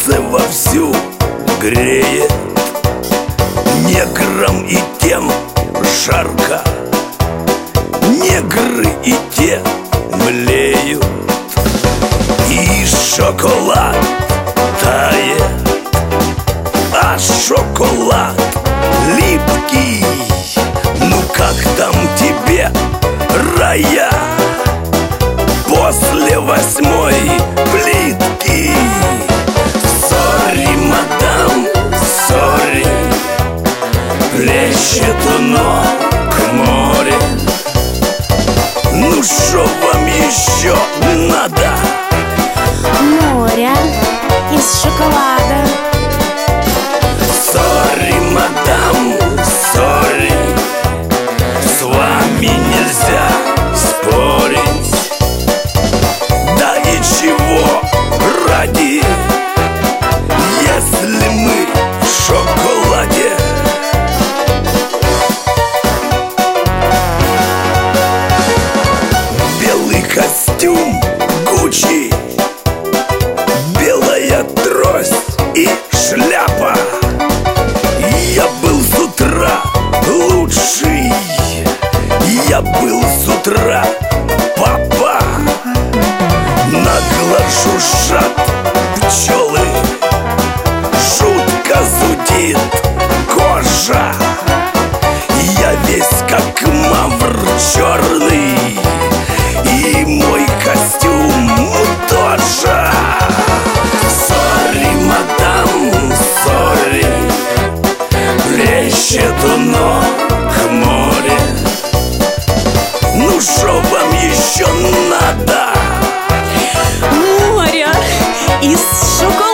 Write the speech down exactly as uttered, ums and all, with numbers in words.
солнце вовсю греет, неграм и тем жарко, негры и те млеют, и шоколад тает, а шоколад липкий. Ну как там тебе, рая, после восьмой плитки? Сори, мадам, сори, плещет у ног море. Ну шо вам еще надо? Море из шоколада. Сори, мадам, сори, с вами нельзя спорить. Да и чего ради, если мы в шоколаде? Белый костюм Гуччи, белая трость и шляпа. Я был с утра лучший, я был с утра папа. Нагло шуршат пчелы, жутко зудит кожа. Я весь как мавр черный, и мой костюм тоже. Сори, мадам, сори, плещет у ног море. Ну шо вам еще надо? Море из шоколада.